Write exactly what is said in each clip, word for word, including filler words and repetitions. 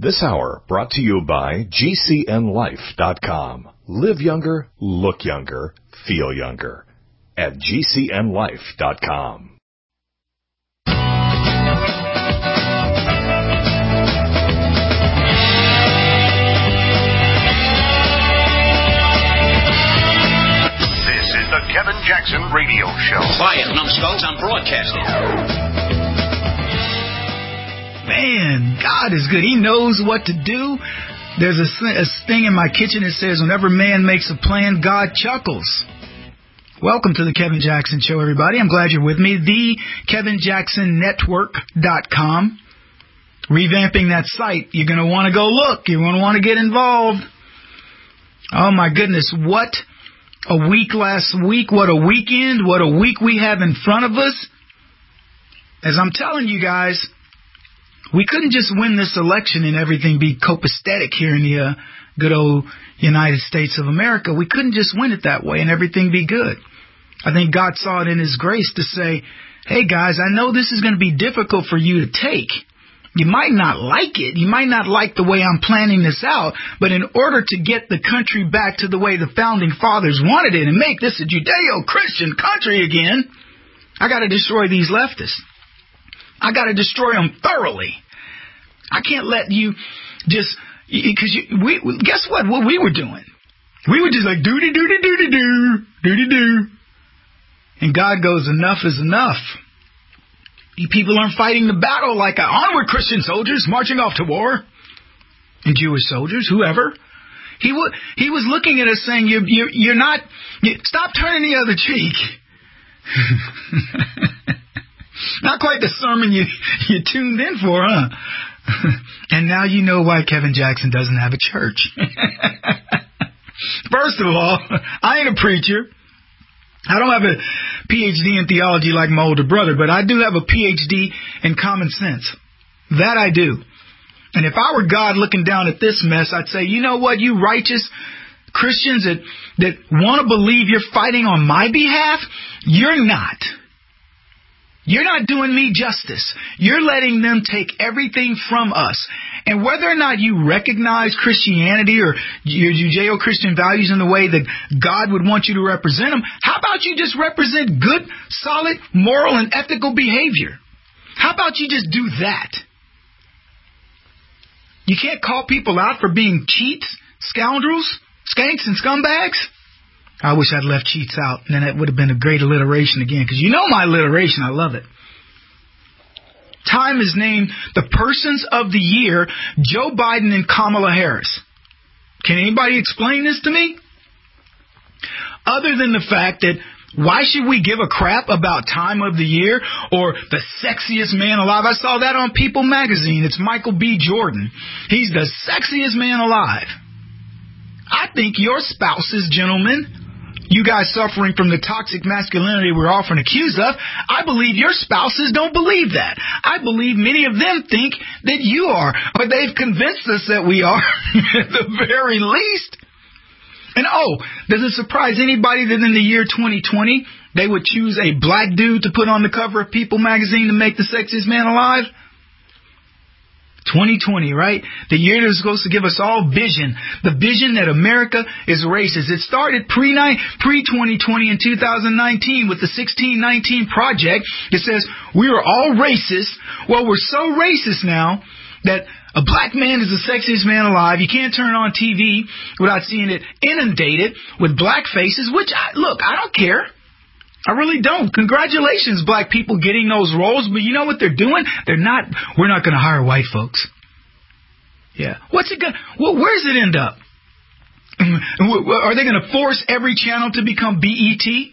This hour brought to you by G C N life dot com. Live younger, look younger, feel younger at G C N life dot com. This is the Kevin Jackson Radio Show. Quiet, numbskulls, I'm broadcasting. Man, God is good. He knows what to do. There's a, a thing in my kitchen that says, whenever man makes a plan, God chuckles. Welcome to the Kevin Jackson Show, everybody. I'm glad you're with me. the Kevin Jackson Network dot com. Revamping that site. You're going to want to go look. You're going to want to get involved. Oh, my goodness. What a week last week. What a weekend. What a week we have in front of us. As I'm telling you guys, we couldn't just win this election and everything be copacetic here in the uh, good old United States of America. We couldn't just win it that way and everything be good. I think God saw it in His grace to say, hey, guys, I know this is going to be difficult for you to take. You might not like it. You might not like the way I'm planning this out. But in order to get the country back to the way the founding fathers wanted it and make this a Judeo-Christian country again, I got to destroy these leftists. I got to destroy them thoroughly. I can't let you just, because we guess what? What we were doing, we were just like doody doody doody doo doody doo, and God goes, enough is enough. You people aren't fighting the battle like onward Christian soldiers marching off to war, and Jewish soldiers, whoever. He would he was looking at us saying, you you you're not. You, stop turning the other cheek. Not quite the sermon you, you tuned in for, huh? And now you know why Kevin Jackson doesn't have a church. First of all, I ain't a preacher. I don't have a P H D in theology like my older brother, but I do have a P H D in common sense. That I do. And if I were God looking down at this mess, I'd say, you know what, you righteous Christians that, that want to believe you're fighting on my behalf, you're not. You're not doing me justice. You're letting them take everything from us. And whether or not you recognize Christianity or your Judeo-Christian values in the way that God would want you to represent them, how about you just represent good, solid, moral, and ethical behavior? How about you just do that? You can't call people out for being cheats, scoundrels, skanks, and scumbags? I wish I'd left cheats out, and then it would have been a great alliteration again, because you know my alliteration. I love it. Time has named the persons of the year Joe Biden and Kamala Harris. Can anybody explain this to me? Other than the fact that why should we give a crap about time of the year or the sexiest man alive? I saw that on People magazine. It's Michael B. Jordan. He's the sexiest man alive. I think your spouses, gentlemen, you guys suffering from the toxic masculinity we're often accused of, I believe your spouses don't believe that. I believe many of them think that you are, or they've convinced us that we are, at the very least. And oh, does it surprise anybody that in the year twenty twenty, they would choose a black dude to put on the cover of People magazine to make the sexiest man alive? twenty twenty, right? The year that's supposed to give us all vision. The vision that America is racist. It started pre twenty twenty in two thousand nineteen with the sixteen nineteen Project. It says we are all racist. Well, we're so racist now that a black man is the sexiest man alive. You can't turn on T V without seeing it inundated with black faces, which, I, look, I don't care. I really don't. Congratulations, black people, getting those roles. But you know what they're doing? They're not, we're not going to hire white folks. Yeah. What's it going to, well, where does it end up? Are they going to force every channel to become B E T?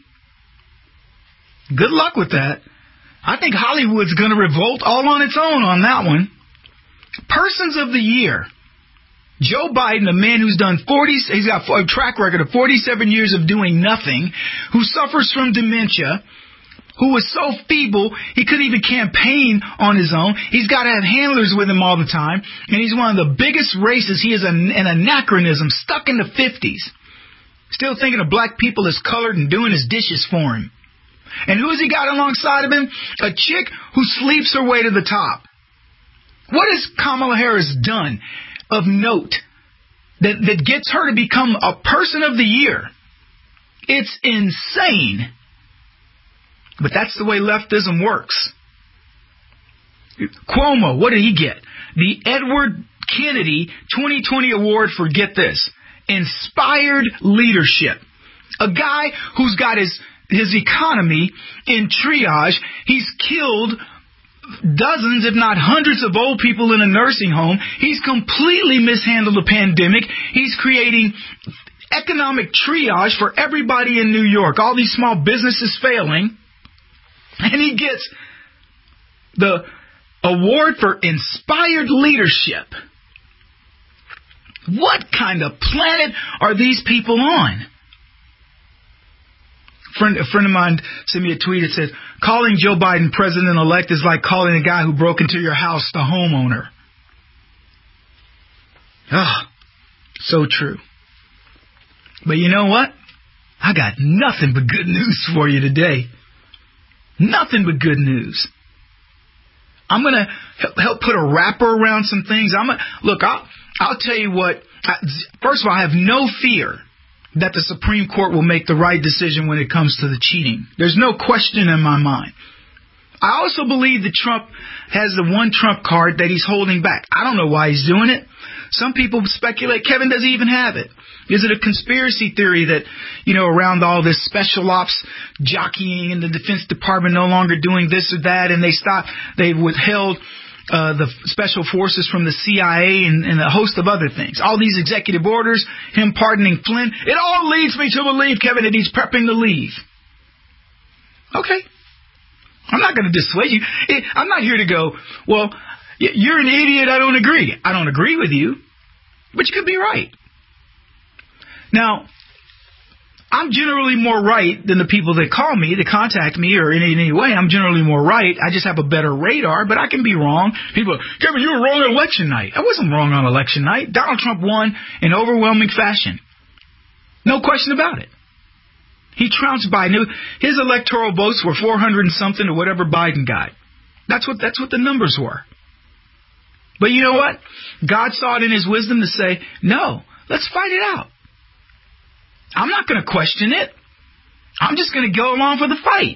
Good luck with that. I think Hollywood's going to revolt all on its own on that one. Persons of the year. Joe Biden, a man who's done forty, he's got a track record of forty-seven years of doing nothing, who suffers from dementia, who was so feeble he couldn't even campaign on his own. He's got to have handlers with him all the time, and he's one of the biggest racists. He is an, an anachronism, stuck in the fifties, still thinking of black people as colored and doing his dishes for him. And who has he got alongside of him? A chick who sleeps her way to the top. What has Kamala Harris done of note that, that gets her to become a person of the year? It's insane. But that's the way leftism works. Cuomo, what did he get? The Edward Kennedy twenty twenty award for, get this, inspired leadership. A guy who's got his, his economy in triage. He's killed dozens, if not hundreds of old people in a nursing home. He's completely mishandled the pandemic. He's creating economic triage for everybody in New York. All these small businesses failing. And he gets the award for inspired leadership. What kind of planet are these people on? Friend, a friend of mine sent me a tweet that says, calling Joe Biden president-elect is like calling a guy who broke into your house the homeowner. Ah, so true. But you know what? I got nothing but good news for you today. Nothing but good news. I'm going to help put a wrapper around some things. I'm gonna, look, I'll, I'll tell you what. First of all, I have no fear that the Supreme Court will make the right decision when it comes to the cheating. There's no question in my mind. I also believe that Trump has the one Trump card that he's holding back. I don't know why he's doing it. Some people speculate Kevin doesn't even have it. Is it a conspiracy theory that, you know, around all this special ops jockeying and the Defense Department no longer doing this or that, and they stopped, they withheld uh, the special forces from the C I A and, and a host of other things. All these executive orders, him pardoning Flynn, it all leads me to believe, Kevin, that he's prepping to leave. Okay. I'm not going to dissuade you. I'm not here to go, well, you're an idiot, I don't agree. I don't agree with you, but you could be right. Now, I'm generally more right than the people that call me, that contact me, or in any way. I'm generally more right. I just have a better radar, but I can be wrong. People, Kevin, you were wrong on election night. I wasn't wrong on election night. Donald Trump won in overwhelming fashion. No question about it. He trounced Biden. His electoral votes were four hundred and something to whatever Biden got. That's what, that's what the numbers were. But you know what? God saw it in his wisdom to say, no, let's fight it out. I'm not going to question it. I'm just going to go along for the fight.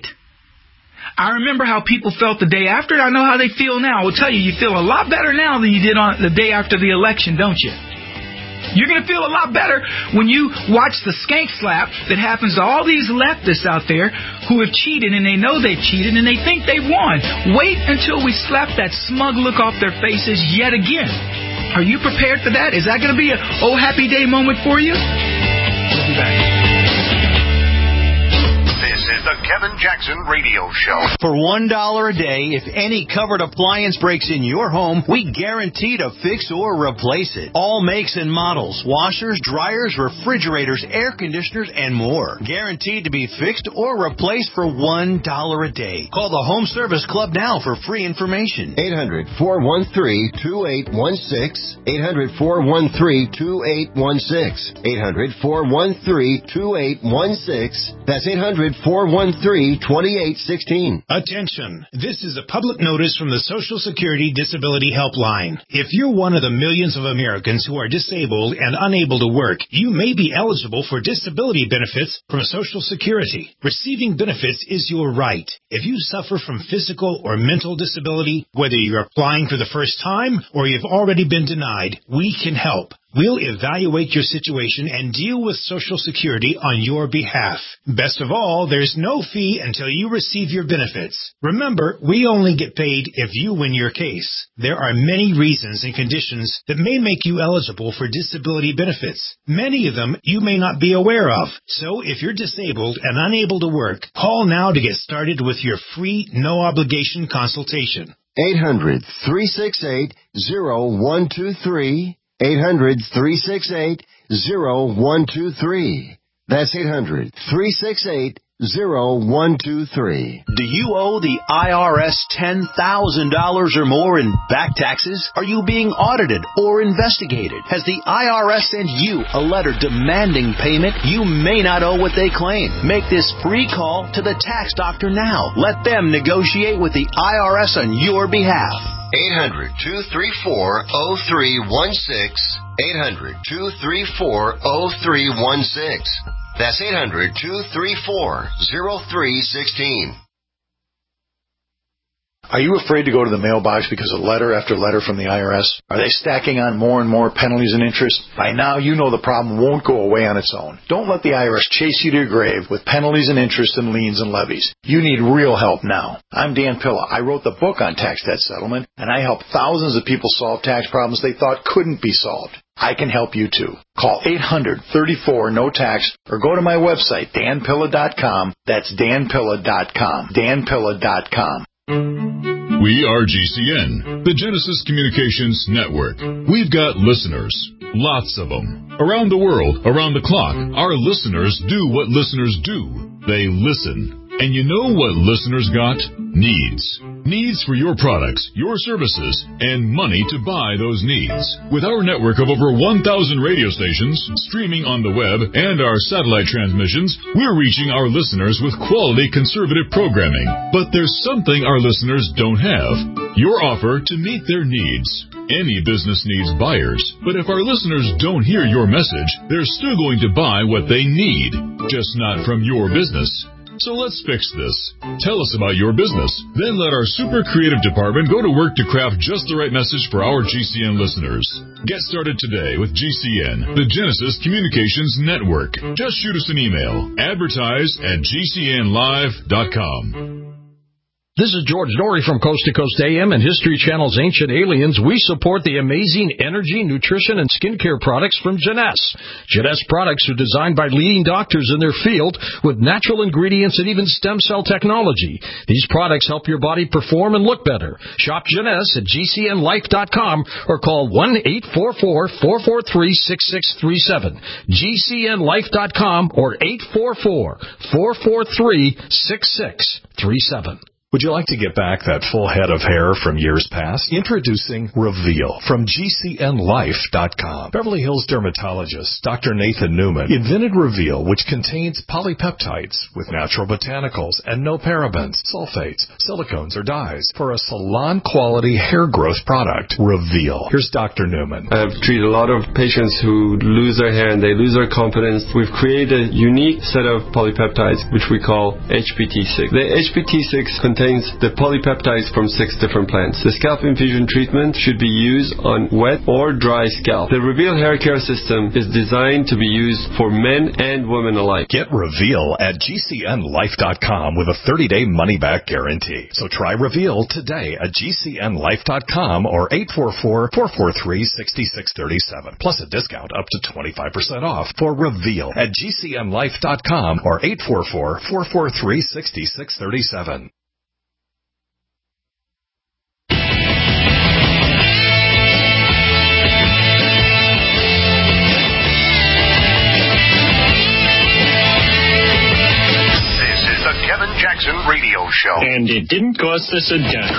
I remember how people felt the day after. I know how they feel now. I will tell you, you feel a lot better now than you did on the day after the election, don't you? You're going to feel a lot better when you watch the skank slap that happens to all these leftists out there who have cheated and they know they've cheated and they think they've won. Wait until we slap that smug look off their faces yet again. Are you prepared for that? Is that going to be a oh happy day moment for you? We'll be back. This is the Kevin Jackson Radio Show. For one dollar a day, if any covered appliance breaks in your home, we guarantee to fix or replace it. All makes and models, washers, dryers, refrigerators, air conditioners, and more. Guaranteed to be fixed or replaced for one dollar a day. Call the Home Service Club now for free information. eight hundred, four one three, two eight one six. eight hundred, four one three, two eight one six. eight hundred, four one three, two eight one six. That's eight hundred, four one three, two eight one six. Attention. This is a public notice from the Social Security Disability Helpline. If you're one of the millions of Americans who are disabled and unable to work, you may be eligible for disability benefits from Social Security. Receiving benefits is your right. If you suffer from physical or mental disability, whether you're applying for the first time or you've already been denied, we can help. We'll evaluate your situation and deal with Social Security on your behalf. Best of all, there's no fee until you receive your benefits. Remember, we only get paid if you win your case. There are many reasons and conditions that may make you eligible for disability benefits. Many of them you may not be aware of. So if you're disabled and unable to work, call now to get started with your free, no-obligation consultation. eight hundred, three six eight, zero one two three. eight hundred, three six eight, zero one two three. That's eight hundred, three six eight, zero one two three. Do you owe the I R S ten thousand dollars or more in back taxes? Are you being audited or investigated? Has the I R S sent you a letter demanding payment? You may not owe what they claim. Make this free call to the tax doctor now. Let them negotiate with the I R S on your behalf. eight hundred, two three four, zero three one six. eight hundred, two three four, zero three one six. That's eight hundred, two three four, zero three one six. Are you afraid to go to the mailbox because of letter after letter from the I R S? Are they stacking on more and more penalties and interest? By now, you know the problem won't go away on its own. Don't let the I R S chase you to your grave with penalties and interest and liens and levies. You need real help now. I'm Dan Pilla. I wrote the book on tax debt settlement, and I help thousands of people solve tax problems they thought couldn't be solved. I can help you too. Call eight hundred, thirty-four, no tax or go to my website, dan pilla dot com. That's dan pilla dot com. dan pilla dot com. We are G C N, the Genesis Communications Network. We've got listeners, lots of them. Around the world, around the clock, our listeners do what listeners do. They listen. And you know what listeners got? Needs. Needs for your products, your services, and money to buy those needs. With our network of over one thousand radio stations, streaming on the web, and our satellite transmissions, we're reaching our listeners with quality conservative programming. But there's something our listeners don't have. Your offer to meet their needs. Any business needs buyers, but if our listeners don't hear your message, they're still going to buy what they need, just not from your business. So let's fix this. Tell us about your business. Then let our super creative department go to work to craft just the right message for our G C N listeners. Get started today with G C N, the Genesis Communications Network. Just shoot us an email. Advertise at g c n live dot com. This is George Norrie from Coast to Coast A M and History Channel's Ancient Aliens. We support the amazing energy, nutrition, and skincare products from Jeunesse. Jeunesse products are designed by leading doctors in their field with natural ingredients and even stem cell technology. These products help your body perform and look better. Shop Jeunesse at g c n life dot com or call one eight four four, four four three, six six three seven. g c n life dot com or eight four four, four four three, six six three seven. Would you like to get back that full head of hair from years past? Introducing Reveal from g c n life dot com. Beverly Hills dermatologist Doctor Nathan Newman invented Reveal, which contains polypeptides with natural botanicals and no parabens, sulfates, silicones, or dyes for a salon-quality hair growth product. Reveal. Here's Doctor Newman. I've treated a lot of patients who lose their hair and they lose their confidence. We've created a unique set of polypeptides, which we call H P T six. The H P T six contains the polypeptides from six different plants. The scalp infusion treatment should be used on wet or dry scalp. The Reveal hair care system is designed to be used for men and women alike. Get Reveal at g c n life dot com with a thirty-day money-back guarantee. So try Reveal today at g c n life dot com or eight four four, four four three, six six three seven. Plus a discount up to twenty-five percent off for Reveal at g c n life dot com or eight four four, four four three, six six three seven. Kevin Jackson Radio Show. And it didn't cost us a dime.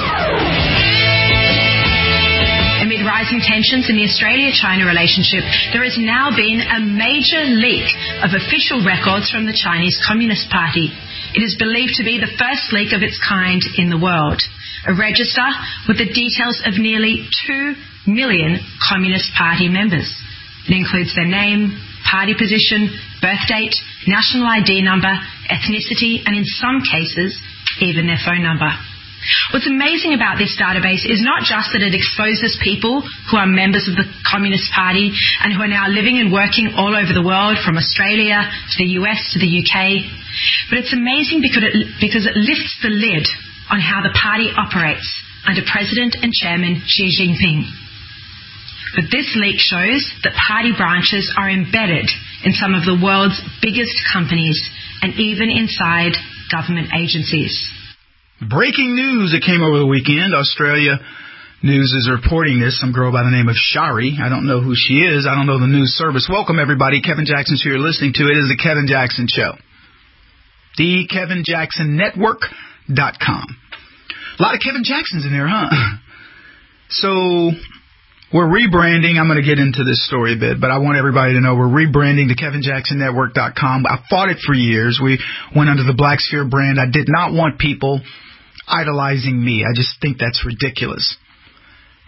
Amid rising tensions in the Australia-China relationship, there has now been a major leak of official records from the Chinese Communist Party. It is believed to be the first leak of its kind in the world. A register with the details of nearly two million Communist Party members. It includes their name, party position, birth date, national I D number, ethnicity, and in some cases, even their phone number. What's amazing about this database is not just that it exposes people who are members of the Communist Party and who are now living and working all over the world, from Australia to the U S to the U K, but it's amazing because it, because it lifts the lid on how the party operates under President and Chairman Xi Jinping. But this leak shows that party branches are embedded in some of the world's biggest companies and even inside government agencies. Breaking news that came over the weekend. Australia News is reporting this. Some girl by the name of Shari. I don't know who she is. I don't know the news service. Welcome, everybody. Kevin Jackson's who you're listening to. It is the Kevin Jackson Show. The Kevin Jackson Network dot com. A lot of Kevin Jacksons in there, huh? So we're rebranding. I'm going to get into this story a bit, but I want everybody to know we're rebranding to Kevin Jackson Network dot com. I fought it for years. We went under the Black Sphere brand. I did not want people idolizing me. I just think that's ridiculous.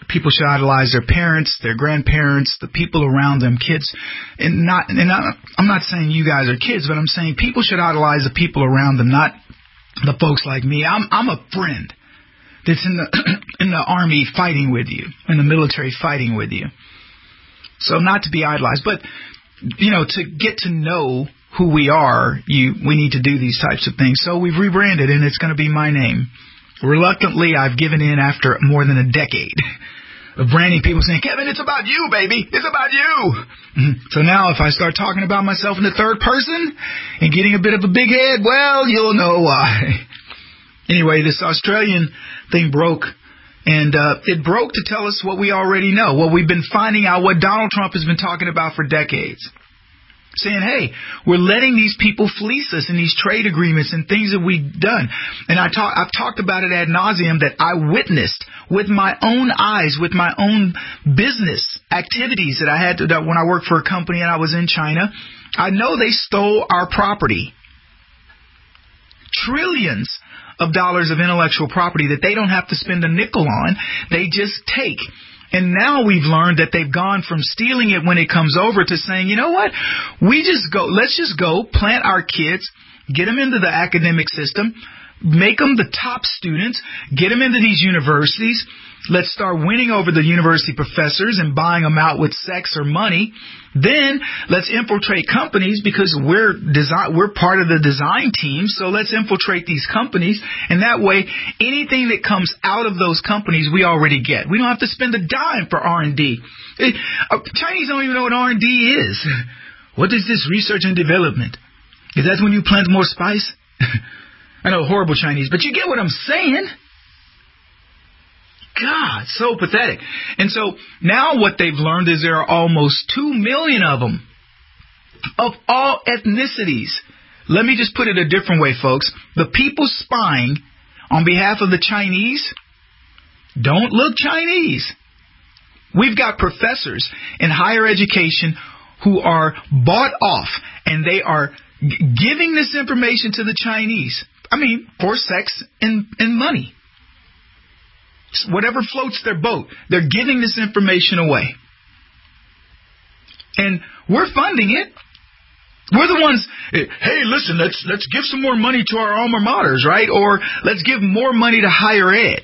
people should idolize their parents, their grandparents, the people around them, kids. And not, and I, I'm not saying you guys are kids, but I'm saying people should idolize the people around them, not the folks like me. I'm, I'm a friend that's in the in the army fighting with you, in the military fighting with you. So not to be idolized, but you know, to get to know who we are, you we need to do these types of things. So we've rebranded, and it's going to be my name. Reluctantly, I've given in after more than a decade of branding, people saying, Kevin, it's about you, baby. It's about you. So now if I start talking about myself in the third person and getting a bit of a big head, well, you'll know why. Anyway, this Australian thing broke, and uh, it broke to tell us what we already know, what we've been finding out, what Donald Trump has been talking about for decades. Saying, hey, we're letting these people fleece us in these trade agreements and things that we've done. And I talk, I've talked about it ad nauseum that I witnessed with my own eyes, with my own business activities that I had to, that when I worked for a company and I was in China. I know they stole our property. Trillions of dollars of intellectual property that they don't have to spend a nickel on. They just take. And now we've learned that they've gone from stealing it when it comes over to saying, you know what, we just go, let's just go plant our kids, get them into the academic system, make them the top students, get them into these universities. Let's start winning over the university professors and buying them out with sex or money. Then let's infiltrate companies because we're design, we're part of the design team. So let's infiltrate these companies. And that way, anything that comes out of those companies, we already get. We don't have to spend a dime for R and D. Chinese don't even know what R and D is. What is this research and development? Is that when you plant more spice? I know, horrible Chinese, but you get what I'm saying. God, so pathetic. And so now what they've learned is there are almost two million of them, of all ethnicities. Let me just put it a different way, folks. The people spying on behalf of the Chinese don't look Chinese. We've got professors in higher education who are bought off, and they are g- giving this information to the Chinese. I mean, for sex and, and money. Whatever floats their boat, they're giving this information away. And we're funding it. We're the ones, hey, listen, let's let's give some more money to our alma maters, right? Or let's give more money to higher ed.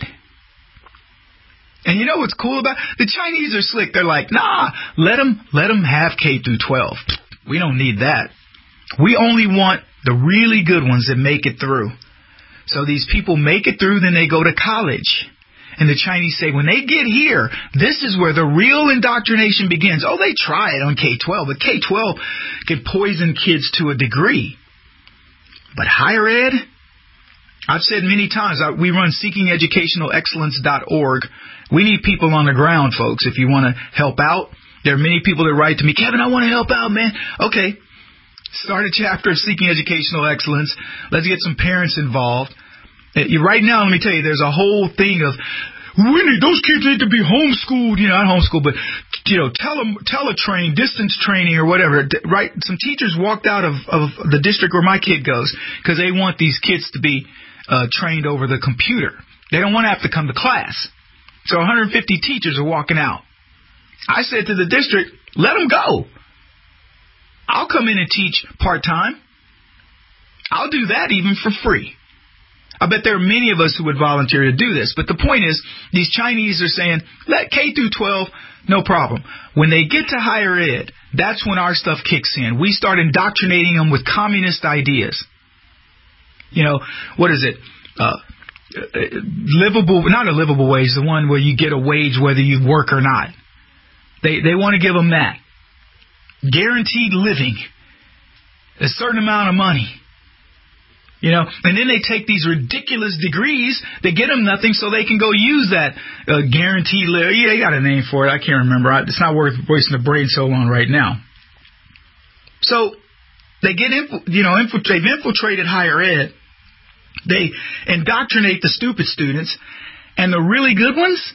And you know what's cool about it? The Chinese are slick. They're like, nah, let them, let them have K through twelve. We don't need that. We only want the really good ones that make it through. So these people make it through, then they go to college. And the Chinese say, when they get here, this is where the real indoctrination begins. Oh, they try it on K twelve, but K twelve can poison kids to a degree. But higher ed, I've said many times, we run seeking educational excellence dot org. We need people on the ground, folks, if you want to help out. There are many people that write to me, Kevin, I want to help out, man. Okay, start a chapter of Seeking Educational Excellence. Let's get some parents involved. Right now, let me tell you, there's a whole thing of, we need, those kids need to be homeschooled, you know, not homeschooled, but, you know, tele, teletrain, distance training or whatever, right? Some teachers walked out of, of the district where my kid goes because they want these kids to be uh, trained over the computer. They don't want to have to come to class. So one hundred fifty teachers are walking out. I said to the district, let them go. I'll come in and teach part-time. I'll do that even for free. I bet there are many of us who would volunteer to do this. But the point is, these Chinese are saying, let K through twelve, no problem. When they get to higher ed, that's when our stuff kicks in. We start indoctrinating them with communist ideas. You know, what is it? Uh, livable, not a livable wage, the one where you get a wage whether you work or not. They, they want to give them that. Guaranteed living. A certain amount of money. You know, and then they take these ridiculous degrees, they get them nothing, so they can go use that uh, guaranteed live. Yeah, they got a name for it. I can't remember. It's not worth wasting the brain so long right now. So they get, inf- you know, infil- they've infiltrated higher ed. They indoctrinate the stupid students, and the really good ones,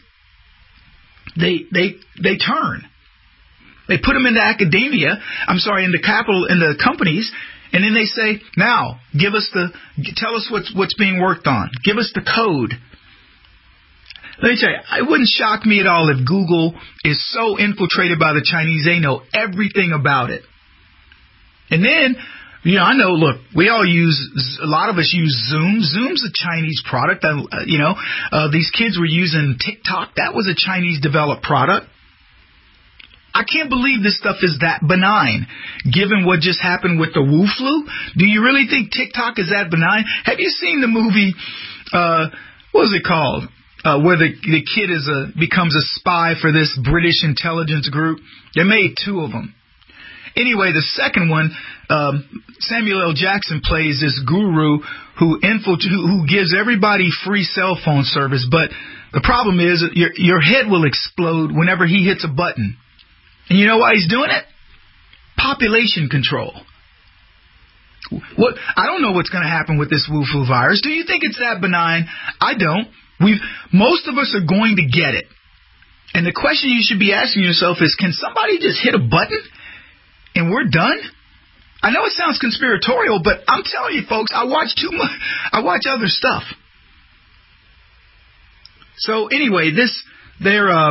they they they turn. They put them into academia. I'm sorry, into capital, in the companies. And then they say, now, give us the, tell us what's what's being worked on. Give us the code. Let me tell you, it wouldn't shock me at all if Google is so infiltrated by the Chinese, they know everything about it. And then, you know, I know, look, we all use, a lot of us use Zoom. Zoom's a Chinese product. Uh, you know, uh, these kids were using TikTok. That was a Chinese-developed product. I can't believe this stuff is that benign, given what just happened with the Wu flu. Do you really think TikTok is that benign? Have you seen the movie, uh, what was it called, uh, where the the kid is a becomes a spy for this British intelligence group? They made two of them. Anyway, the second one, um, Samuel L. Jackson plays this guru who, infil- who who gives everybody free cell phone service, but the problem is your your head will explode whenever he hits a button. And you know why he's doing it? Population control. What? I don't know what's going to happen with this Wu flu virus. Do you think it's that benign? I don't. We've most of us are going to get it. And the question you should be asking yourself is, can somebody just hit a button and we're done? I know it sounds conspiratorial, but I'm telling you, folks, I watch too much. I watch other stuff. So anyway, this they're uh,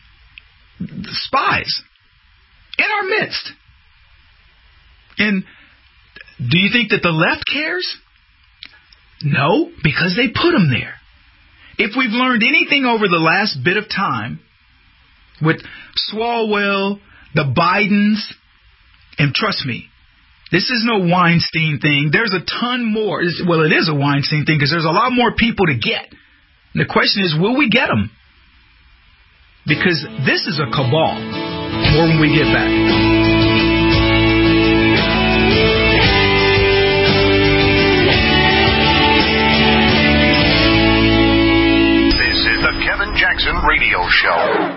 spies in our midst. And do you think that the left cares? No, because they put them there. If we've learned anything over the last bit of time with Swalwell, the Bidens, and trust me, this is no Weinstein thing. There's a ton more. Well, it is a Weinstein thing because there's a lot more people to get. And the question is, will we get them? Because this is a cabal. More when we get back. Kevin Jackson Radio Show.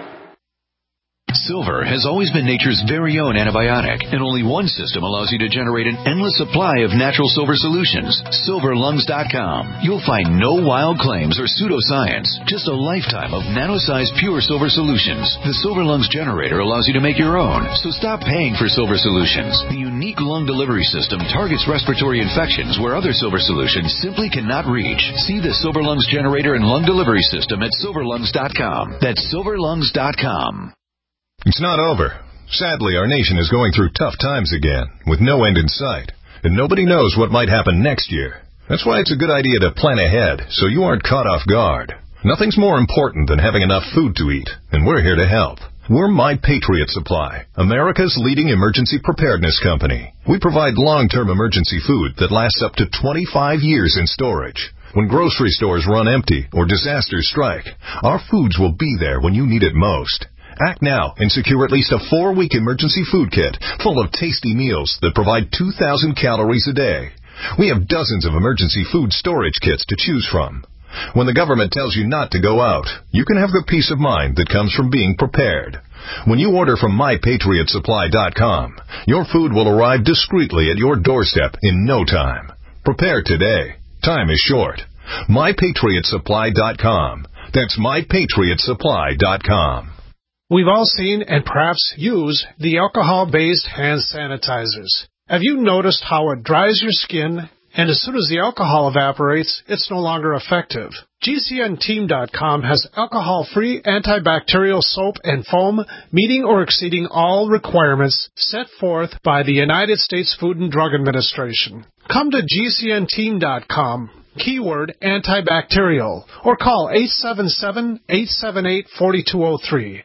Silver has always been nature's very own antibiotic, and only one system allows you to generate an endless supply of natural silver solutions. silver lungs dot com. You'll find no wild claims or pseudoscience, just a lifetime of nano-sized pure silver solutions. The Silver Lungs generator allows you to make your own, so stop paying for silver solutions. The unique lung delivery system targets respiratory infections where other silver solutions simply cannot reach. See the Silver Lungs generator and lung delivery system at silver lungs dot com. That's silver lungs dot com. It's not over. Sadly, our nation is going through tough times again, with no end in sight, and nobody knows what might happen next year. That's why it's a good idea to plan ahead, so you aren't caught off guard. Nothing's more important than having enough food to eat, and we're here to help. We're My Patriot Supply, America's leading emergency preparedness company. We provide long-term emergency food that lasts up to twenty-five years in storage. When grocery stores run empty or disasters strike, our foods will be there when you need it most. Act now and secure at least a four-week emergency food kit full of tasty meals that provide two thousand calories a day. We have dozens of emergency food storage kits to choose from. When the government tells you not to go out, you can have the peace of mind that comes from being prepared. When you order from my patriot supply dot com, your food will arrive discreetly at your doorstep in no time. Prepare today. Time is short. my patriot supply dot com. That's my patriot supply dot com. We've all seen and perhaps use the alcohol-based hand sanitizers. Have you noticed how it dries your skin, and as soon as the alcohol evaporates, it's no longer effective? G C N team dot com has alcohol-free antibacterial soap and foam meeting or exceeding all requirements set forth by the United States Food and Drug Administration. Come to G C N team dot com. Keyword antibacterial, or call eight seven seven, eight seven eight, four two zero three.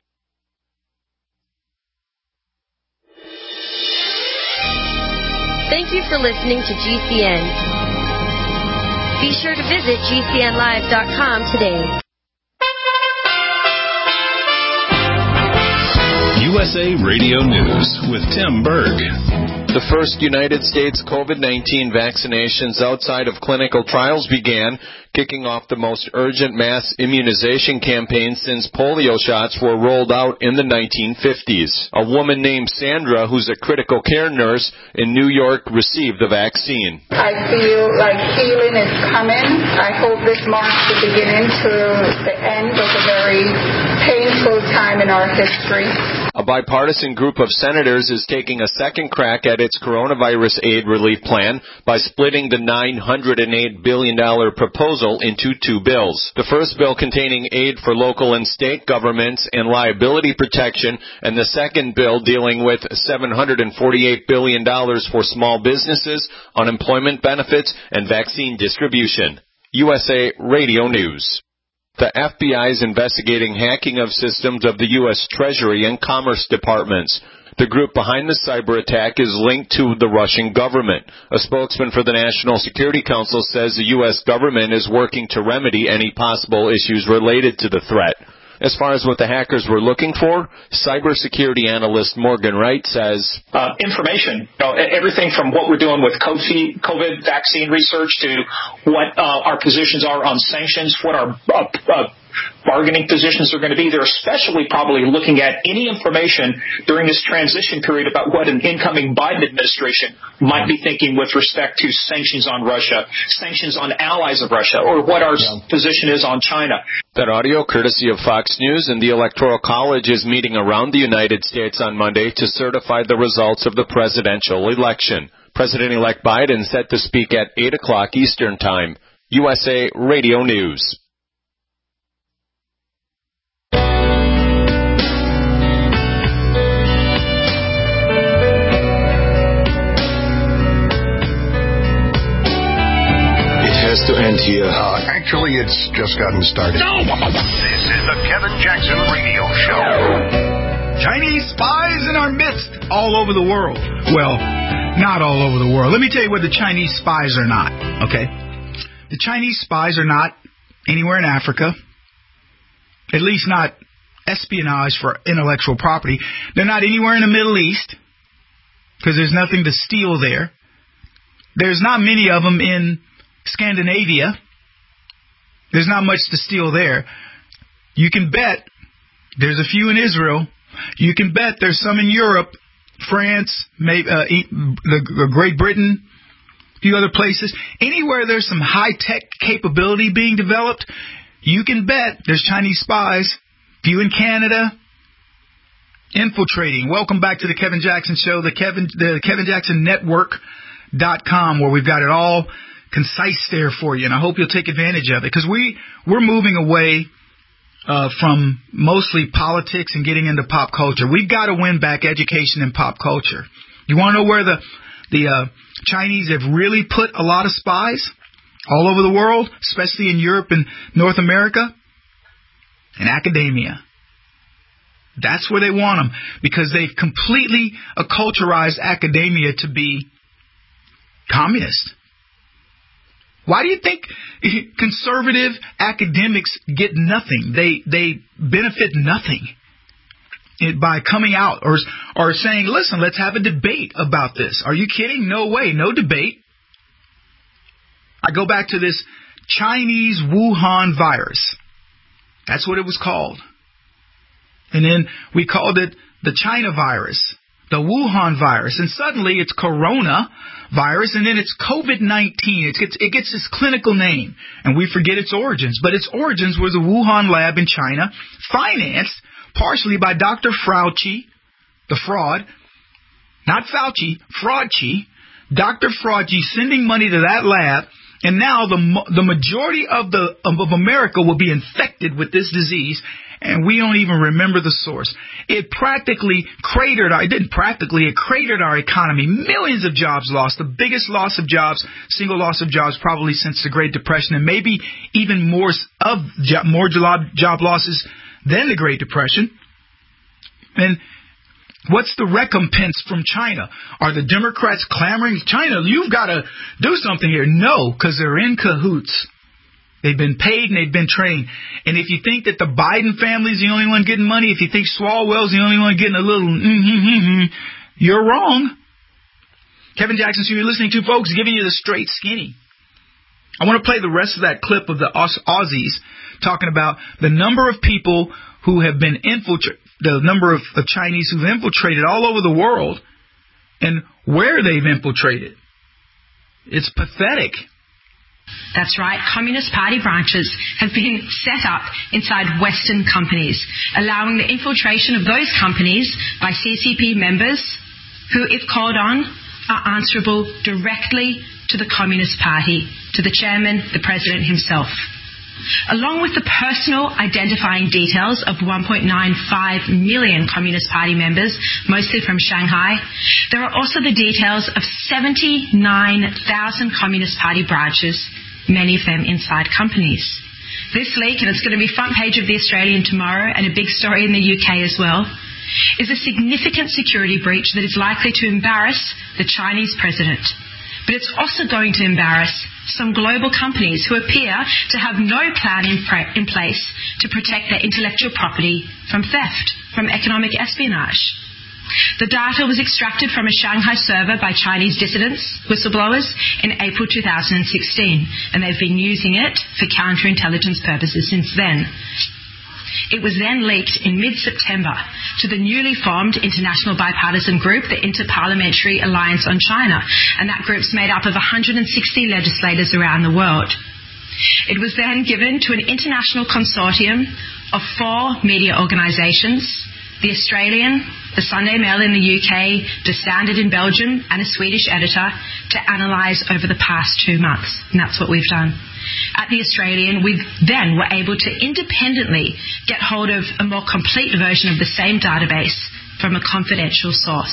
Thank you for listening to G C N. Be sure to visit G C N live dot com today. U S A Radio News with Tim Berg. The first United States COVID nineteen vaccinations outside of clinical trials began, kicking off the most urgent mass immunization campaign since polio shots were rolled out in the nineteen fifties. A woman named Sandra, who's a critical care nurse in New York, received the vaccine. I feel like healing is coming. I hope this marks the beginning to the end of a very painful time in our history. A bipartisan group of senators is taking a second crack at its coronavirus aid relief plan by splitting the nine hundred eight billion dollars proposal into two bills. The first bill containing aid for local and state governments and liability protection, and the second bill dealing with seven hundred forty-eight billion dollars for small businesses, unemployment benefits, and vaccine distribution. U S A Radio News. The F B I is investigating hacking of systems of the U S Treasury and Commerce Departments. The group behind the cyber attack is linked to the Russian government. A spokesman for the National Security Council says the U S government is working to remedy any possible issues related to the threat. As far as what the hackers were looking for, cybersecurity analyst Morgan Wright says, uh, information, you know, everything from what we're doing with COVID vaccine research to what uh, our positions are on sanctions, what our uh, uh, bargaining positions are going to be. They're especially probably looking at any information during this transition period about what an incoming Biden administration might be thinking with respect to sanctions on Russia, sanctions on allies of Russia, or what our yeah. position is on China. That audio courtesy of Fox News, and the Electoral College is meeting around the United States on Monday to certify the results of the presidential election. President-elect Biden set to speak at eight o'clock Eastern Time. U S A Radio News. Has to end here. Uh, actually, it's just gotten started. No! This is the Kevin Jackson Radio Show. Chinese spies in our midst all over the world. Well, not all over the world. Let me tell you where the Chinese spies are not, okay? The Chinese spies are not anywhere in Africa, at least not espionage for intellectual property. They're not anywhere in the Middle East, because there's nothing to steal there. There's not many of them in Scandinavia. There's not much to steal there. You can bet there's a few in Israel. You can bet there's some in Europe, France, maybe uh, the Great Britain, a few other places. Anywhere there's some high-tech capability being developed, you can bet there's Chinese spies. A few in Canada, infiltrating. Welcome back to the Kevin Jackson Show, the Kevin the Kevin Jackson Network dot com, where we've got it all concise there for you, and I hope you'll take advantage of it, because we, we're moving away uh, from mostly politics and getting into pop culture. We've got to win back education and pop culture. You want to know where the, the uh, Chinese have really put a lot of spies all over the world, especially in Europe and North America? In academia. That's where they want them, because they've completely acculturized academia to be communist. Why do you think conservative academics get nothing? They they benefit nothing by coming out or or saying, listen, let's have a debate about this. Are you kidding? No way. No debate. I go back to this Chinese Wuhan virus. That's what it was called. And then we called it the China virus, the Wuhan virus. And suddenly it's Corona virus, and then it's COVID nineteen. It gets, it gets its clinical name, and we forget its origins. But its origins was a Wuhan lab in China, financed partially by Doctor Fauci, the fraud, not Fauci, Fraudchi, Doctor Fraudchi sending money to that lab, and now the the majority of the of America will be infected with this disease, and we don't even remember the source. It practically cratered our, it didn't practically, it cratered our economy. Millions of jobs lost, the biggest loss of jobs, single loss of jobs probably since the Great Depression, and maybe even more of more job, job losses than the Great Depression. And what's the recompense from China? Are the Democrats clamoring, China, you've got to do something here? No, because they're in cahoots. They've been paid and they've been trained. And if you think that the Biden family is the only one getting money, if you think Swalwell's the only one getting a little, mm-hmm, you're wrong. Kevin Jackson, so you're listening to, folks, giving you the straight skinny. I want to play the rest of that clip of the Aussies talking about the number of people who have been infiltrated, the number of, of Chinese who've infiltrated all over the world, and where they've infiltrated. It's pathetic. That's right, Communist Party branches have been set up inside Western companies, allowing the infiltration of those companies by C C P members who, if called on, are answerable directly to the Communist Party, to the chairman, the president himself. Along with the personal identifying details of one point nine five million Communist Party members, mostly from Shanghai, there are also the details of seventy-nine thousand Communist Party branches, many of them inside companies. This leak, and it's going to be front page of The Australian tomorrow and a big story in the U K as well, is a significant security breach that is likely to embarrass the Chinese president. But it's also going to embarrass some global companies who appear to have no plan in, pre- in place to protect their intellectual property from theft, from economic espionage. The data was extracted from a Shanghai server by Chinese dissidents, whistleblowers, in April two thousand sixteen, and they've been using it for counterintelligence purposes since then. It was then leaked in mid-September to the newly formed international bipartisan group, the Inter-Parliamentary Alliance on China, and that group's made up of one hundred sixty legislators around the world. It was then given to an international consortium of four media organisations, The Australian, the Sunday Mail in the U K, The Standard in Belgium, and a Swedish editor to analyse over the past two months. And that's what we've done. At The Australian, we then were able to independently get hold of a more complete version of the same database from a confidential source.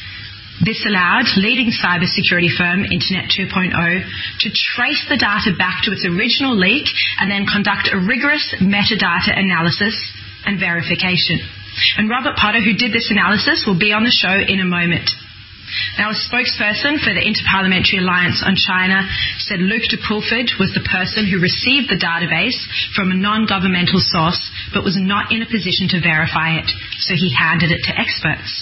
This allowed leading cybersecurity firm Internet two point oh to trace the data back to its original leak and then conduct a rigorous metadata analysis and verification. And Robert Potter, who did this analysis, will be on the show in a moment. Now, a spokesperson for the Inter-Parliamentary Alliance on China said Luke de Pulford was the person who received the database from a non-governmental source but was not in a position to verify it, so he handed it to experts.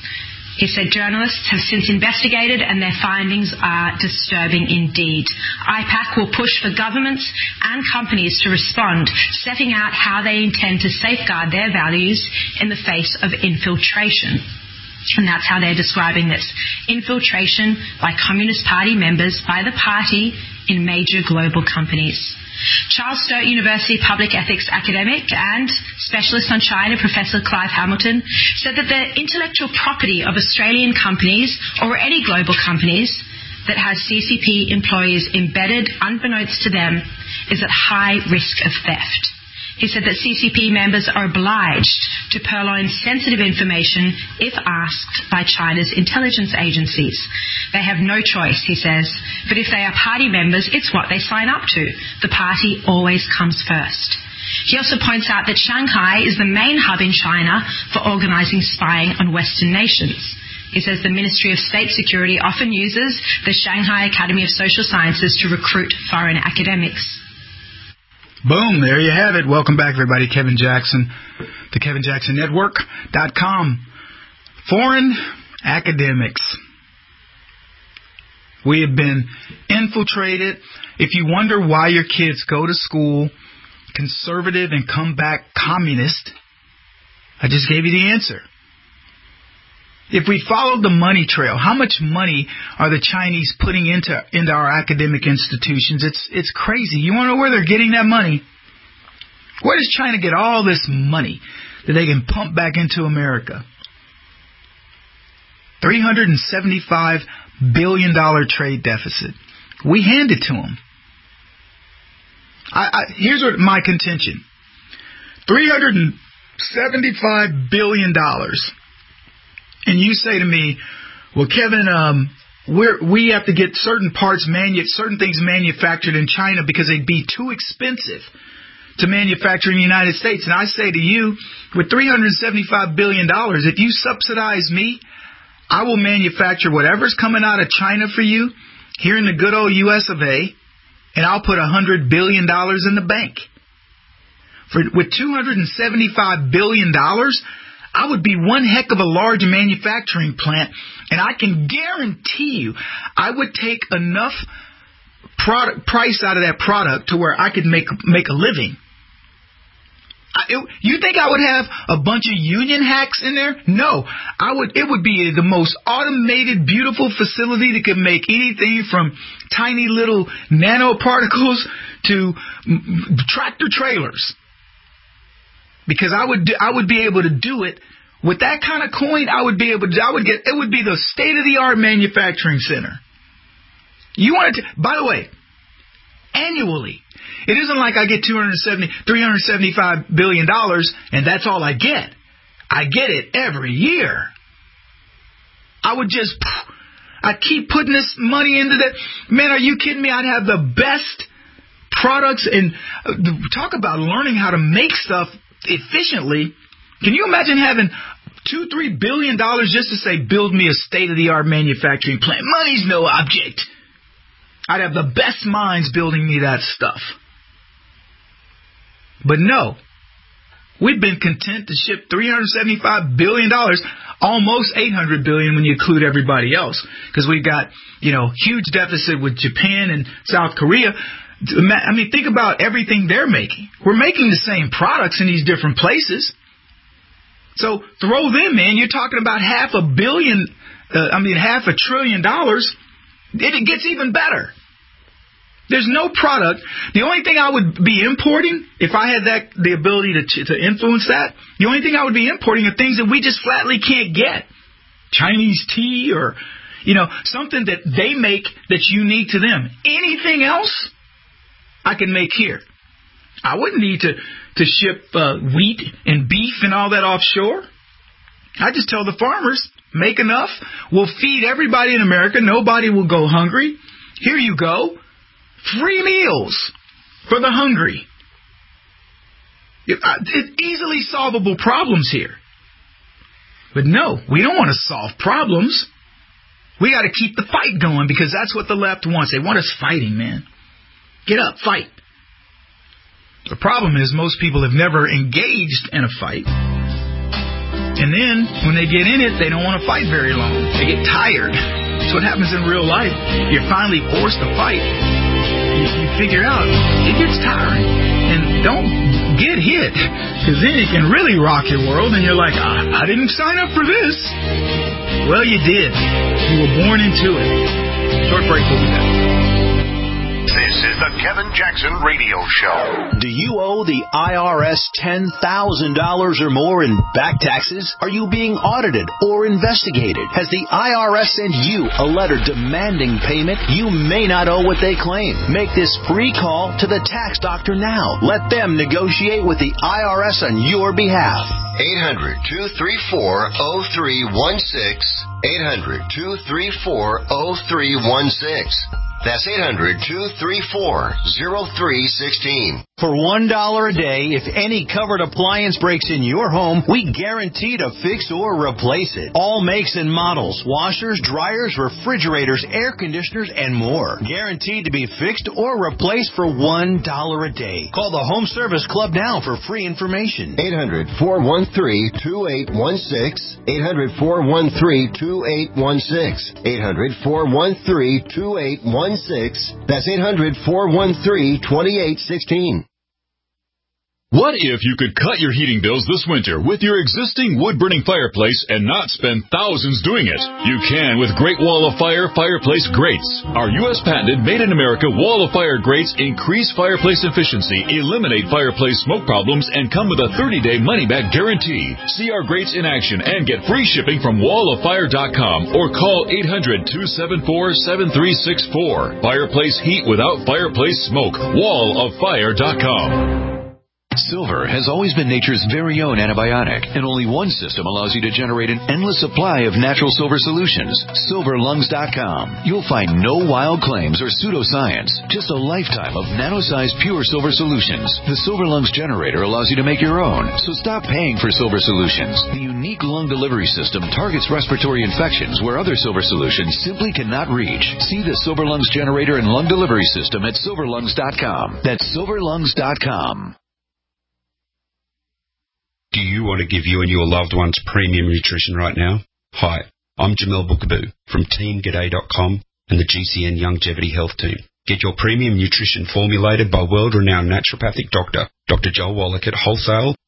He said journalists have since investigated and their findings are disturbing indeed. I PAC will push for governments and companies to respond, setting out how they intend to safeguard their values in the face of infiltration. And that's how they're describing this. Infiltration by Communist Party members by the party in major global companies. Charles Sturt University public ethics academic and specialist on China, Professor Clive Hamilton, said that the intellectual property of Australian companies or any global companies that has C C P employees embedded unbeknownst to them is at high risk of theft. He said that C C P members are obliged to purloin sensitive information if asked by China's intelligence agencies. They have no choice, he says, but if they are party members, it's what they sign up to. The party always comes first. He also points out that Shanghai is the main hub in China for organising spying on Western nations. He says the Ministry of State Security often uses the Shanghai Academy of Social Sciences to recruit foreign academics. Boom, there you have it. Welcome back, everybody. Kevin Jackson, the Kevin Jackson Network dot com. Foreign academics. We have been infiltrated. If you wonder why your kids go to school conservative and come back communist, I just gave you the answer. If we followed the money trail, how much money are the Chinese putting into into our academic institutions? It's it's crazy. You want to know where they're getting that money? Where does China get all this money that they can pump back into America? three hundred seventy-five billion dollars trade deficit. We hand it to them. I, I, here's what my contention. three hundred seventy-five billion dollars. And you say to me, well, Kevin, um, we're, we have to get certain parts, manu- certain things manufactured in China because they'd be too expensive to manufacture in the United States. And I say to you, with three hundred seventy-five billion dollars, if you subsidize me, I will manufacture whatever's coming out of China for you here in the good old U S of A, and I'll put one hundred billion dollars in the bank. For, with two hundred seventy-five billion dollars, I would be one heck of a large manufacturing plant, and I can guarantee you I would take enough product price out of that product to where I could make make a living. It, you think I would have a bunch of union hacks in there? No. I would. It would be the most automated, beautiful facility that could make anything from tiny little nanoparticles to tractor trailers. Because I would, do, I would be able to do it with that kind of coin. I would be able to. I would get. It would be the state-of-the-art manufacturing center. You want to? By the way, annually. It isn't like I get two hundred seventy, three hundred seventy-five billion dollars and that's all I get. I get it every year. I would just, I'd keep putting this money into that. Man, are you kidding me? I'd have the best products and talk about learning how to make stuff efficiently. Can you imagine having two, three billion dollars just to say, build me a state-of-the-art manufacturing plant? Money's no object. I'd have the best minds building me that stuff. But no, we've been content to ship three hundred seventy-five billion dollars, almost eight hundred billion dollars when you include everybody else, because we've got, you know, huge deficit with Japan and South Korea. I mean, think about everything they're making. We're making the same products in these different places. So throw them in. You're talking about half a billion, uh, I mean, half a trillion dollars. It, it gets even better. There's no product. The only thing I would be importing, if I had that the ability to to influence that, the only thing I would be importing are things that we just flatly can't get. Chinese tea or, you know, something that they make that's unique to them. Anything else I can make here. I wouldn't need to, to ship uh, wheat and beef and all that offshore. I just tell the farmers, make enough. We'll feed everybody in America. Nobody will go hungry. Here you go. Free meals for the hungry. It's easily solvable problems here. But no, we don't want to solve problems. We got to keep the fight going because that's what the left wants. They want us fighting, man. Get up, fight. The problem is most people have never engaged in a fight. And then when they get in it, they don't want to fight very long. They get tired. That's what happens in real life. You're finally forced to fight. You, you figure out it gets tiring. And don't get hit, because then it can really rock your world. And you're like, I, I didn't sign up for this. Well, you did. You were born into it. Short break. We'll be back. This is the Kevin Jackson Radio Show. Do you owe the I R S ten thousand dollars or more in back taxes? Are you being audited or investigated? Has the I R S sent you a letter demanding payment? You may not owe what they claim. Make this free call to the tax doctor now. Let them negotiate with the I R S on your behalf. eight hundred, two three four, oh three one six. eight hundred, two three four, oh three one six. That's eight hundred, two three four, oh three one six. For one dollar a day, if any covered appliance breaks in your home, we guarantee to fix or replace it. All makes and models, washers, dryers, refrigerators, air conditioners, and more. Guaranteed to be fixed or replaced for one dollar a day. Call the Home Service Club now for free information. eight hundred, four one three, two eight one six. eight hundred, four one three, two eight one six. eight hundred, four one three, two eight one six. That's eight hundred, four one three, two eight one six. What if you could cut your heating bills this winter with your existing wood-burning fireplace and not spend thousands doing it? You can with Great Wall of Fire Fireplace Grates. Our U S patented made-in-America Wall of Fire grates increase fireplace efficiency, eliminate fireplace smoke problems, and come with a thirty-day money-back guarantee. See our grates in action and get free shipping from wall of fire dot com or call eight hundred, two seven four, seven three six four. Fireplace heat without fireplace smoke. wall of fire dot com. Silver has always been nature's very own antibiotic, and only one system allows you to generate an endless supply of natural silver solutions. silver lungs dot com. You'll find no wild claims or pseudoscience, just a lifetime of nano-sized pure silver solutions. The Silver Lungs generator allows you to make your own, so stop paying for silver solutions. The unique lung delivery system targets respiratory infections where other silver solutions simply cannot reach. See the Silver Lungs generator and lung delivery system at silver lungs dot com. That's silver lungs dot com. Do you want to give you and your loved ones premium nutrition right now? Hi, I'm Jamel Bookaboo from team g'day dot com and the G C N Longevity Health Team. Get your premium nutrition formulated by world-renowned naturopathic doctor, Doctor Joel Wallach at wholesale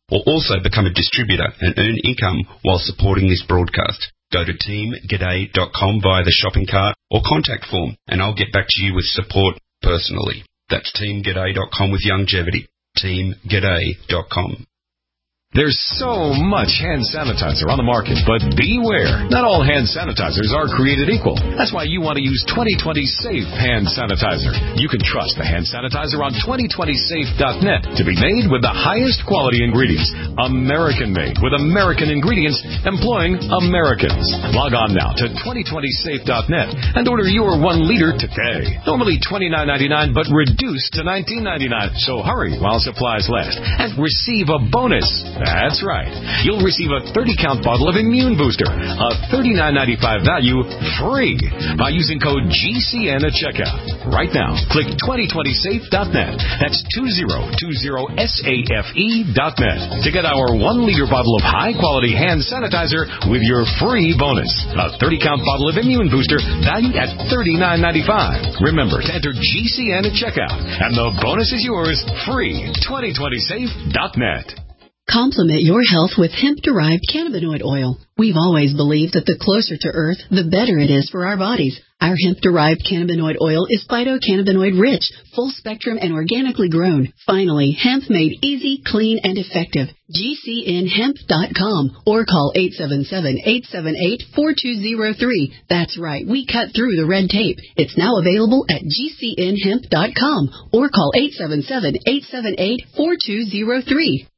or also become a distributor and earn income while supporting this broadcast. Go to team g'day dot com via the shopping cart or contact form, and I'll get back to you with support personally. That's team g'day dot com with longevity. team g'day dot com. There's so much hand sanitizer on the market, but beware. Not all hand sanitizers are created equal. That's why you want to use twenty twenty Safe Hand Sanitizer. You can trust the hand sanitizer on twenty twenty safe dot net to be made with the highest quality ingredients. American-made with American ingredients employing Americans. Log on now to twenty twenty safe dot net and order your one liter today. Normally twenty-nine ninety-nine, but reduced to nineteen ninety-nine. So hurry while supplies last and receive a bonus. That's right. You'll receive a thirty count bottle of Immune Booster, a thirty-nine ninety-five value, free by using code G C N at checkout. Right now, click twenty twenty safe dot net. That's twenty twenty safe dot net to get our one liter bottle of high-quality hand sanitizer with your free bonus. A thirty count bottle of Immune Booster valued at thirty-nine ninety-five. Remember to enter G C N at checkout, and the bonus is yours free. twenty twenty safe dot net. Complement your health with hemp-derived cannabinoid oil. We've always believed that the closer to Earth, the better it is for our bodies. Our hemp-derived cannabinoid oil is phytocannabinoid-rich, full-spectrum, and organically grown. Finally, hemp made easy, clean, and effective. G C N hemp dot com or call eight seven seven, eight seven eight, four two zero three. That's right, we cut through the red tape. It's now available at G C N hemp dot com or call eight seven seven, eight seven eight, four two zero three.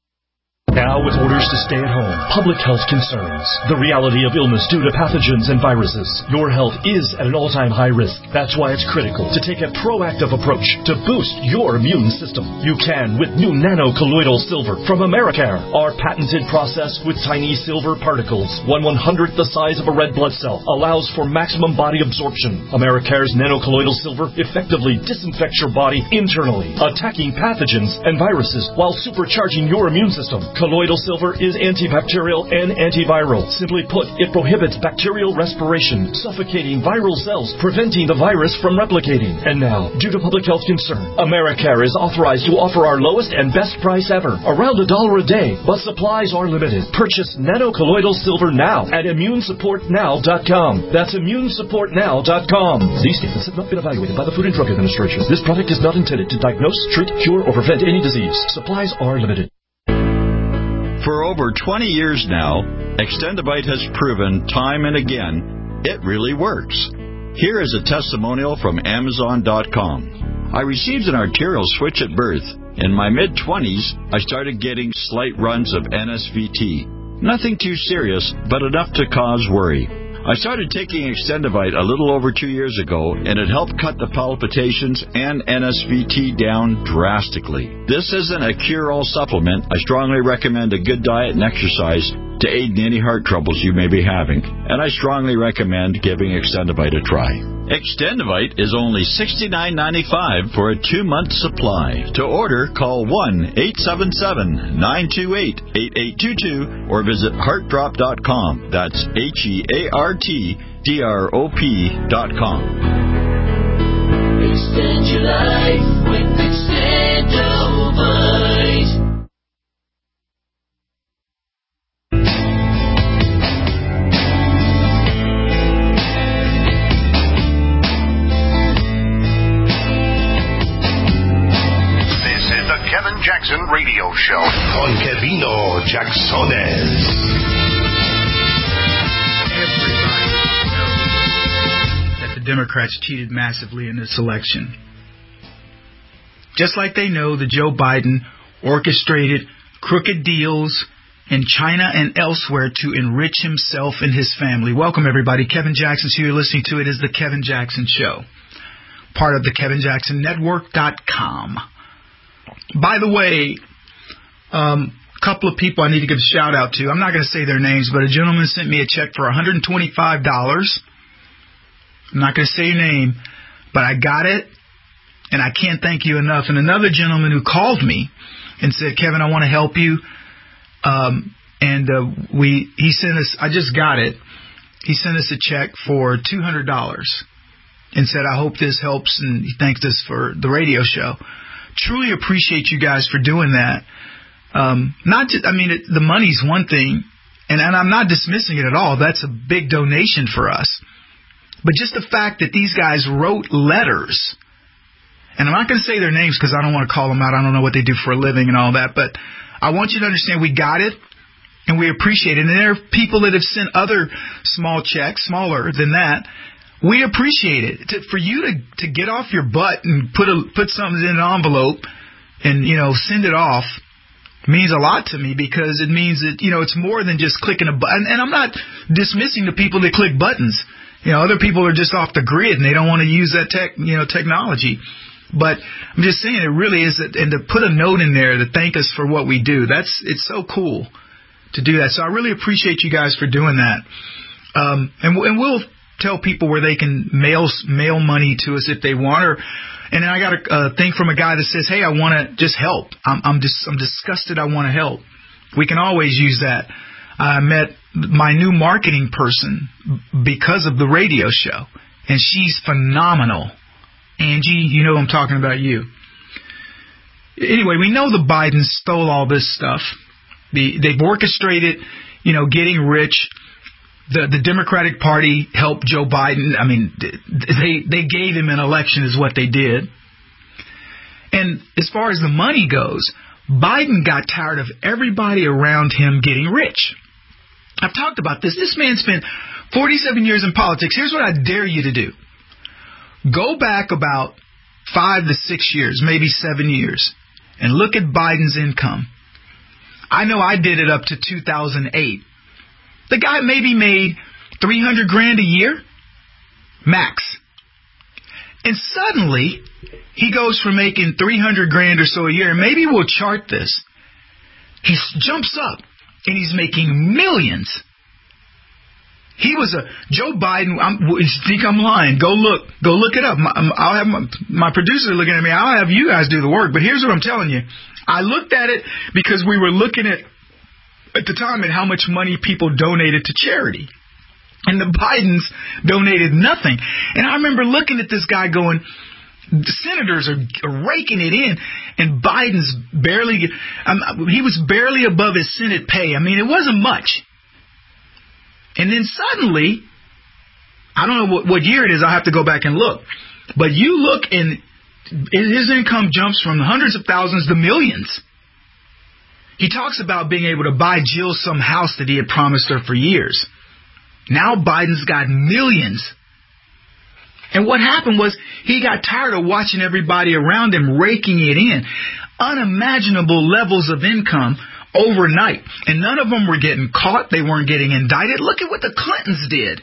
Now with orders to stay at home, public health concerns, the reality of illness due to pathogens and viruses, your health is at an all-time high risk. That's why it's critical to take a proactive approach to boost your immune system. You can with new nano-colloidal silver from Americare. Our patented process with tiny silver particles, one one-hundredth the size of a red blood cell, allows for maximum body absorption. Americare's nano-colloidal silver effectively disinfects your body internally, attacking pathogens and viruses while supercharging your immune system. Colloidal silver is antibacterial and antiviral. Simply put, it prohibits bacterial respiration, suffocating viral cells, preventing the virus from replicating. And now, due to public health concern, Americare is authorized to offer our lowest and best price ever, around a dollar a day, but supplies are limited. Purchase nano-colloidal silver now at immune support now dot com. That's immune support now dot com. These statements have not been evaluated by the Food and Drug Administration. This product is not intended to diagnose, treat, cure, or prevent any disease. Supplies are limited. For over twenty years now, Extendivite has proven time and again it really works. Here is a testimonial from Amazon dot com. I received an arterial switch at birth. In my mid-twenties, I started getting slight runs of N S V T. Nothing too serious, but enough to cause worry. I started taking Extendivite a little over two years ago, and it helped cut the palpitations and N S V T down drastically. This isn't a cure-all supplement. I strongly recommend a good diet and exercise to aid in any heart troubles you may be having, and I strongly recommend giving Extendivite a try. Extendivite is only sixty-nine ninety-five for a two-month supply. To order, call one eight seven seven, nine two eight, eight eight two two or visit heart drop dot com. That's H E A R T D R O P dot com. Extend your life with Extendivite. Kevin Jackson Radio Show con Kevino Jacksones. Everybody knows that the Democrats cheated massively in this election. Just like they know that Joe Biden orchestrated crooked deals in China and elsewhere to enrich himself and his family. Welcome, everybody. Kevin Jackson, so you're listening to it, is the Kevin Jackson Show, part of the Kevin Jackson Network dot com. By the way, a um, couple of people I need to give a shout out to. I'm not going to say their names, but a gentleman sent me a check for one hundred twenty-five dollars. I'm not going to say your name, but I got it, and I can't thank you enough. And another gentleman who called me and said, Kevin, I want to help you. Um, and uh, we he sent us, I just got it, he sent us a check for two hundred dollars and said, I hope this helps, and he thanked us for the radio show. Truly appreciate you guys for doing that. Um, not just, I mean, it, the money's one thing, and, and I'm not dismissing it at all. That's a big donation for us. But just the fact that these guys wrote letters, and I'm not going to say their names because I don't want to call them out. I don't know what they do for a living and all that, but I want you to understand we got it, and we appreciate it. And there are people that have sent other small checks, smaller than that. We appreciate it. To, for you to, to get off your butt and put a, put something in an envelope and, you know, send it off means a lot to me, because it means that, you know, it's more than just clicking a button. And I'm not dismissing the people that click buttons. You know, other people are just off the grid and they don't want to use that tech, you know, technology. But I'm just saying it really is, that, and to put a note in there to thank us for what we do. That's, it's so cool to do that. So I really appreciate you guys for doing that. Um, and, and we'll tell people where they can mail, mail money to us if they want. Or, and then I got a, a thing from a guy that says, hey, I want to just help. I'm, I'm just, I'm disgusted. I want to help. We can always use that. I met my new marketing person because of the radio show, and she's phenomenal. Angie, you know I'm talking about you. Anyway, we know the Bidens stole all this stuff. The, they've orchestrated, you know, getting rich. The, the Democratic Party helped Joe Biden. I mean, they, they gave him an election is what they did. And as far as the money goes, Biden got tired of everybody around him getting rich. I've talked about this. This man spent forty-seven years in politics. Here's what I dare you to do. Go back about five to six years, maybe seven years, and look at Biden's income. I know I did it up to two thousand eight. The guy maybe made three hundred grand a year, max. And suddenly, he goes from making three hundred grand or so a year, and maybe we'll chart this. He jumps up, and he's making millions. He was a Joe Biden. I'm, you think I'm lying? Go look. Go look it up. My, I'll have my, my producer looking at me. I'll have you guys do the work. But here's what I'm telling you. I looked at it because we were looking at at the time at how much money people donated to charity, and the Bidens donated nothing. And I remember looking at this guy going, the senators are raking it in, and Biden's barely. Um, he was barely above his Senate pay. I mean, it wasn't much. And then suddenly, I don't know what, what year it is. I'll have to go back and look. But you look, and his income jumps from hundreds of thousands to millions. He talks about being able to buy Jill some house that he had promised her for years. Now Biden's got millions. And what happened was he got tired of watching everybody around him raking it in. Unimaginable levels of income overnight. And none of them were getting caught. They weren't getting indicted. Look at what the Clintons did.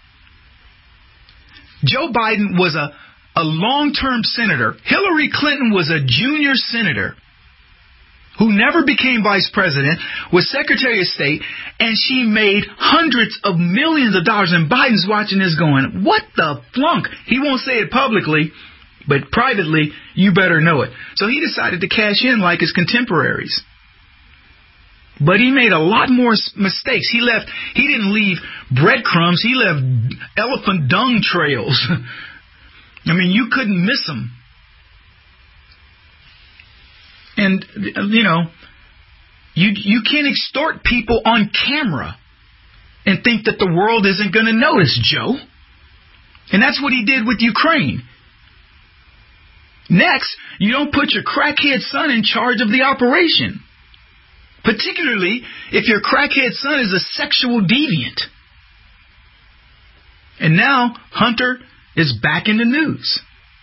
Joe Biden was a, a long-term senator. Hillary Clinton was a junior senator who never became vice president, was Secretary of State, and she made hundreds of millions of dollars. And Biden's watching this going, what the flunk? He won't say it publicly, but privately, you better know it. So he decided to cash in like his contemporaries. But he made a lot more mistakes. He left. He didn't leave breadcrumbs. He left elephant dung trails. I mean, you couldn't miss them. And, you know, you you can't extort people on camera and think that the world isn't going to notice, Joe. And that's what he did with Ukraine. Next, you don't put your crackhead son in charge of the operation. Particularly if your crackhead son is a sexual deviant. And now Hunter is back in the news.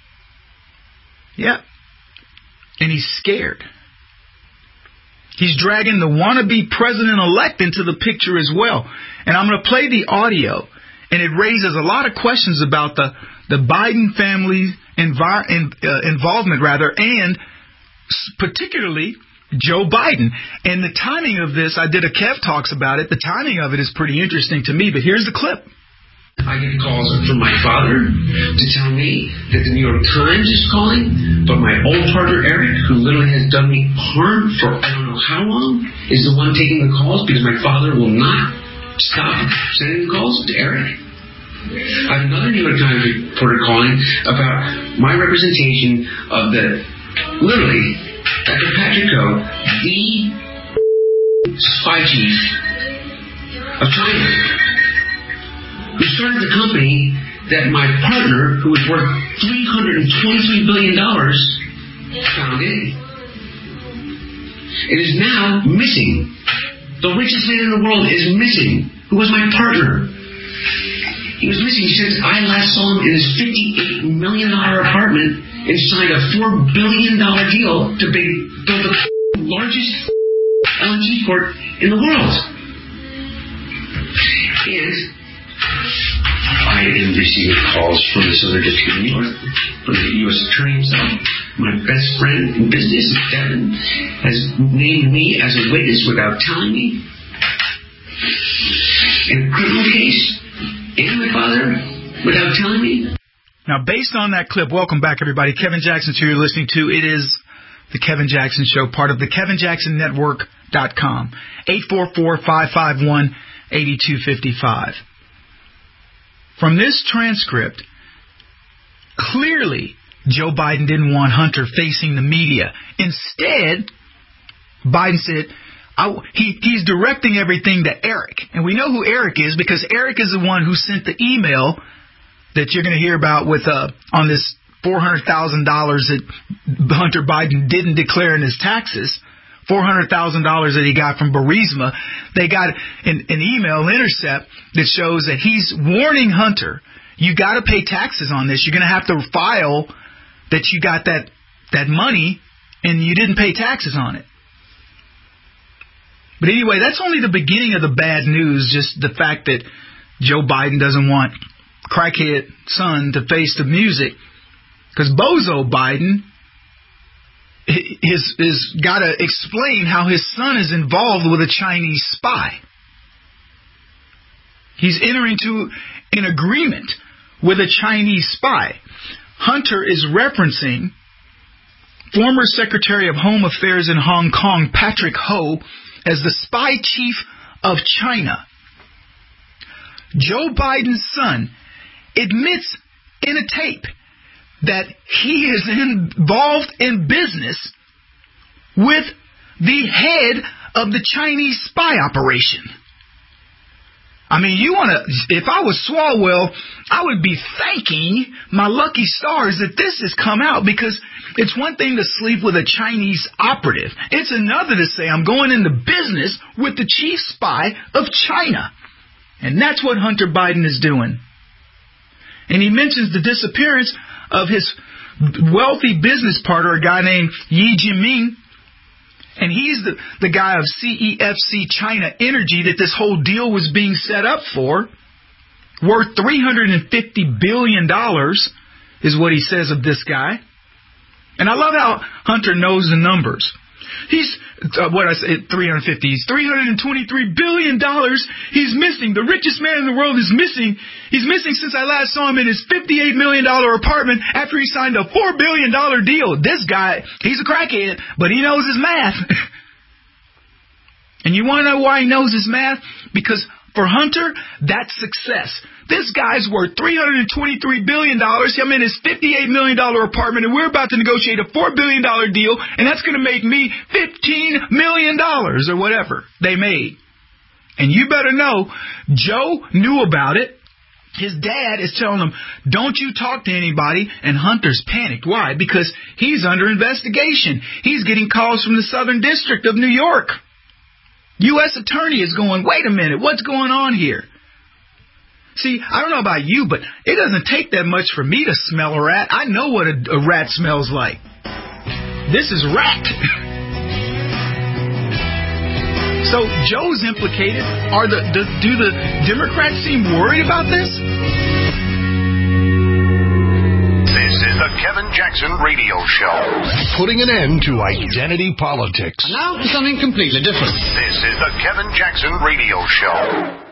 Yep. And he's scared. He's dragging the wannabe president-elect into the picture as well. And I'm going to play the audio. And it raises a lot of questions about the, the Biden family envir- in, uh, involvement, rather, and particularly Joe Biden. And the timing of this, I did a Kev Talks about it. The timing of it is pretty interesting to me. But here's the clip. I get calls from my father to tell me that the New York Times is calling, but my old partner Eric, who literally has done me harm for I don't know how long, is the one taking the calls because my father will not stop sending the calls to Eric. I have another New York Times reporter calling about my representation of the, literally, Doctor Patrick Coe, the spy chief of China, who started the company that my partner, who was worth three hundred twenty-three billion dollars, founded. It is now missing. The richest man in the world is missing, who was my partner. He was missing. He says, I last saw him in his fifty-eight million dollars apartment and signed a four billion dollars deal to build the largest L N G port in the world. And I am receiving calls from the Southern District of New York, from the U S Attorney himself. My best friend in business, Devin, has named me as a witness without telling me in a criminal case, and my father without telling me. Now, based on that clip, welcome back, everybody. Kevin Jackson, who you're listening to. It is the Kevin Jackson Show, part of the Kevin Jackson Network dot com. eight four four, five five one, eight two five five. From this transcript, clearly Joe Biden didn't want Hunter facing the media. Instead, Biden said I, he, he's directing everything to Eric. And we know who Eric is because Eric is the one who sent the email that you're going to hear about with uh, on this four hundred thousand dollars that Hunter Biden didn't declare in his taxes. four hundred thousand dollars that he got from Burisma. They got an, an email intercept that shows that he's warning Hunter, you got to pay taxes on this. You're going to have to file that you got that, that money and you didn't pay taxes on it. But anyway, that's only the beginning of the bad news, just the fact that Joe Biden doesn't want crackhead son to face the music. Because Bozo Biden is, is got to explain how his son is involved with a Chinese spy. He's entering into an agreement with a Chinese spy. Hunter is referencing former Secretary of Home Affairs in Hong Kong, Patrick Ho, as the spy chief of China. Joe Biden's son admits in a tape that he is involved in business with the head of the Chinese spy operation. I mean, you want to, if I was Swalwell, I would be thanking my lucky stars that this has come out, because it's one thing to sleep with a Chinese operative. It's another to say I'm going into business with the chief spy of China. And that's what Hunter Biden is doing. And he mentions the disappearance of his wealthy business partner, a guy named Yi Jinping. And he's the, the guy of C E F C China Energy that this whole deal was being set up for, worth three hundred fifty billion dollars is what he says of this guy. And I love how Hunter knows the numbers. He's, uh, what I said, three hundred fifty. He's three hundred twenty-three billion dollars. He's missing. The richest man in the world is missing. He's missing since I last saw him in his fifty-eight million dollars apartment after he signed a four billion dollars deal. This guy, he's a crackhead, but he knows his math. And you want to know why he knows his math? Because for Hunter, that's success. This guy's worth three hundred twenty-three billion dollars. I'm in his fifty-eight million dollars apartment, and we're about to negotiate a four billion dollars deal, and that's going to make me fifteen million dollars or whatever they made. And you better know, Joe knew about it. His dad is telling him, don't you talk to anybody, and Hunter's panicked. Why? Because he's under investigation. He's getting calls from the Southern District of New York. U S Attorney is going, wait a minute, what's going on here? See, I don't know about you, but it doesn't take that much for me to smell a rat. I know what a, a rat smells like. This is rat. So Joe's implicated. Are the, the do the Democrats seem worried about this? This is the Kevin Jackson Radio Show. Putting an end to identity politics. And now for something completely different. This is the Kevin Jackson Radio Show.